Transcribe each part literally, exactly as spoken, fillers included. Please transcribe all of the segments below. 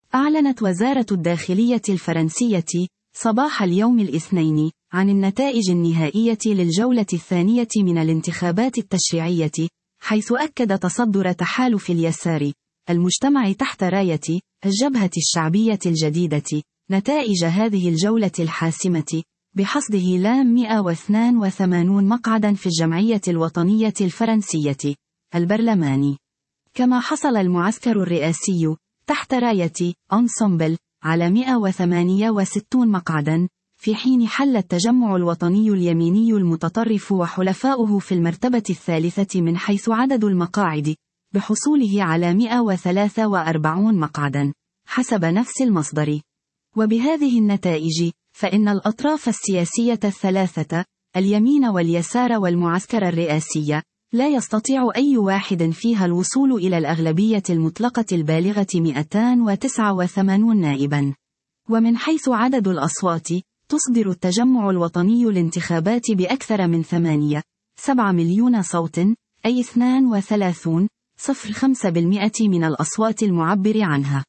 أعلنت وزارة الداخلية الفرنسية صباح اليوم الاثنين عن النتائج النهائية للجولة الثانية من الانتخابات التشريعية، حيث أكد تصدر تحالف اليسار المجتمع تحت راية الجبهة الشعبية الجديدة نتائج هذه الجولة الحاسمة، بحصده لام مئة واثنين وثمانين مقعدا في الجمعية الوطنية الفرنسية البرلماني. كما حصل المعسكر الرئاسي تحت راية أنسومبل على مئة وثمانية وستين مقعدا، في حين حل التجمع الوطني اليميني المتطرف وحلفاؤه في المرتبة الثالثة من حيث عدد المقاعد، بحصوله على مئة وثلاثة وأربعين مقعدا حسب نفس المصدر. وبهذه النتائج فإن الأطراف السياسية الثلاثة اليمين واليسار والمعسكر الرئاسي لا يستطيع أي واحد فيها الوصول إلى الأغلبية المطلقة البالغة مئتين وتسعة وثمانين نائبا. ومن حيث عدد الأصوات، تصدر التجمع الوطني الانتخابات بأكثر من ثمانية سبعة مليون صوت، أي اثنين وثلاثين فاصلة خمسة بالمئة من الأصوات المعبر عنها.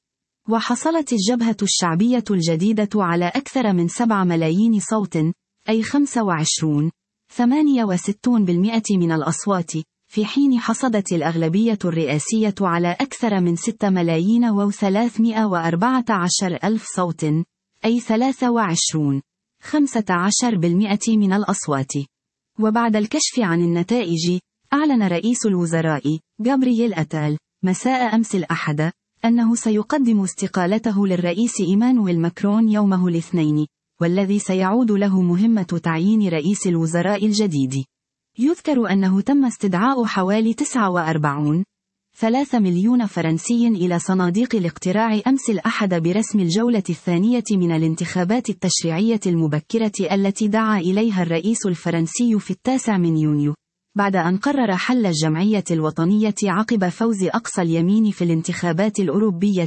وحصلت الجبهة الشعبية الجديدة على أكثر من سبعة ملايين صوت، أي خمسة وعشرين فاصلة ثمانية وستين بالمئة من الأصوات، في حين حصدت الأغلبية الرئاسية على أكثر من ستة ملايين وثلاثمئة وأربعة عشر ألف صوت، أي ثلاثة وعشرين فاصلة خمسة عشر بالمئة من الأصوات. وبعد الكشف عن النتائج، أعلن رئيس الوزراء غابرييل أتال مساء أمس الأحد أنه سيقدم استقالته للرئيس إيمانويل ماكرون يومه الاثنين، والذي سيعود له مهمة تعيين رئيس الوزراء الجديد. يذكر أنه تم استدعاء حوالي تسعة وأربعين فاصلة ثلاثة مليون فرنسي إلى صناديق الاقتراع أمس الأحد برسم الجولة الثانية من الانتخابات التشريعية المبكرة التي دعا إليها الرئيس الفرنسي في التاسع من يونيو، بعد أن قرر حل الجمعية الوطنية عقب فوز أقصى اليمين في الانتخابات الأوروبية.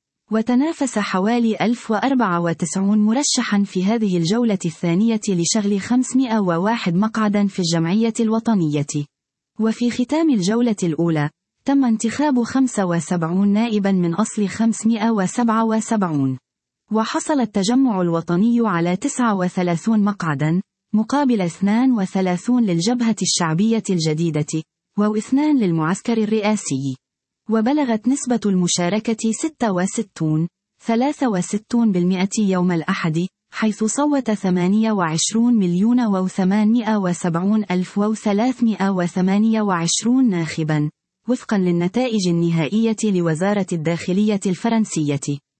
وتنافس حوالي ألف وأربعة وتسعين مرشحا في هذه الجولة الثانية لشغل خمسمئة وواحد مقعدا في الجمعية الوطنية. وفي ختام الجولة الأولى، تم انتخاب خمسة وسبعين نائبا من أصل خمسمئة وسبعة وسبعين. وحصل التجمع الوطني على تسعة وثلاثين مقعدا، مقابل اثنين وثلاثين للجبهة الشعبية الجديدة، واثنان للمعسكر الرئاسي. وبلغت نسبة المشاركة ستة وستين فاصلة ثلاثة وستين بالمئة يوم الأحد، حيث صوت ثمانية وعشرين مليون وثمانمئة وسبعين ألف وثلاثمئة وثمانية وعشرين ناخبا، وفقا للنتائج النهائية لوزارة الداخلية الفرنسية.